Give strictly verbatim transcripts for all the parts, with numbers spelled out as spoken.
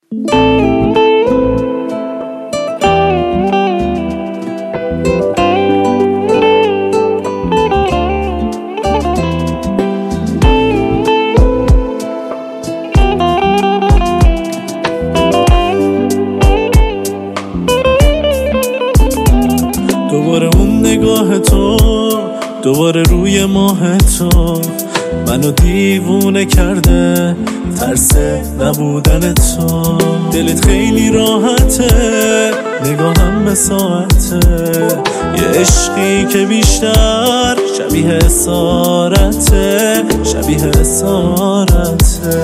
دوباره اون نگاه تو، دوباره روی ماه تو منو دیوونه کرده، ترس نبودن تو. دلت خیلی راحته، نگاهم به ساعته، یه عشقی که بیشتر شبیه اسارته، شبیه اسارته.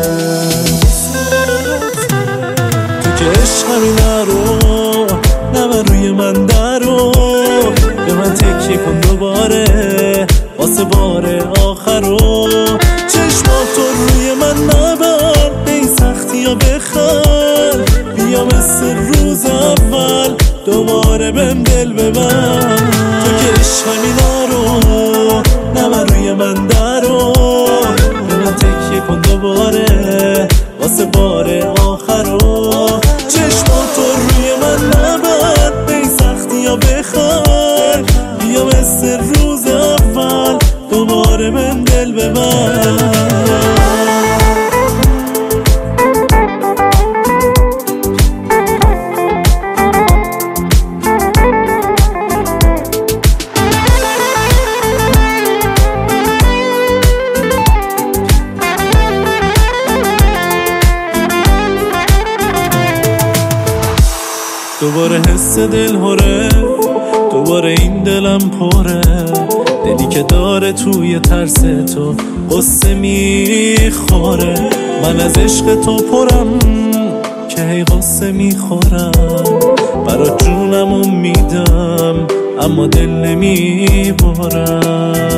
تو که عشقمی نرو، نبر روی من درو، به من تکیه کن دوباره واسه بار آخرو. چشمات رو روی من نبر، به این سختی ها بخر، بیا مثل روز اول دوباره بهم دل ببر. تو که عشقمی نرو، نبر روی من درو، به من تکیه کن دوباره واسه بار آخرو. چشمات رو روی من نبر، به این سختی ها بخر، بیا مثل روز اول دوباره بهم دل ببر. دوباره حس دل هره، دوباره این دلم پره، دلی که داره توی ترس تو قصه میخوره. من از عشق تو پرم که هی قصه میخورم، برا جونمو میدم اما دل نمیبرم.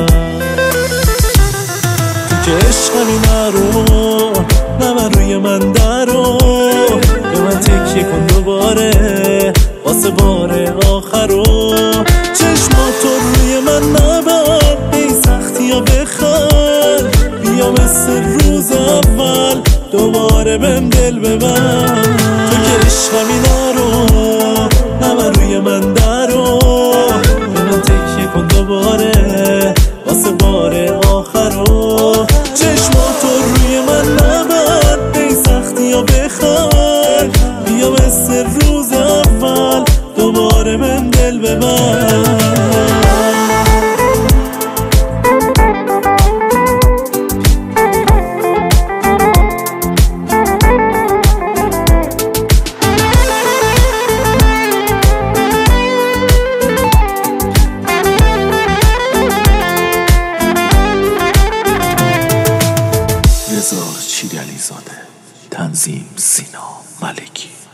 تو که عشقمی نرو، نبر روی من درو، به من تکیه کن دوباره واسه بار آخرو. چشمات رو روی من نبر، به این سختی ها بخر، بیا مثل روز اول دوباره بهم دل ببر. تو که عشقمی نرو، نبر روی من درو، به من تکیه کن دوباره واسه بار آخرو. چشمات رو روی من نبر، به این سختی ها بخر، بیا مثل روز اول دوباره بهم دل ببر. رضا چیدلی زاده، تنظیم سینا ملکی.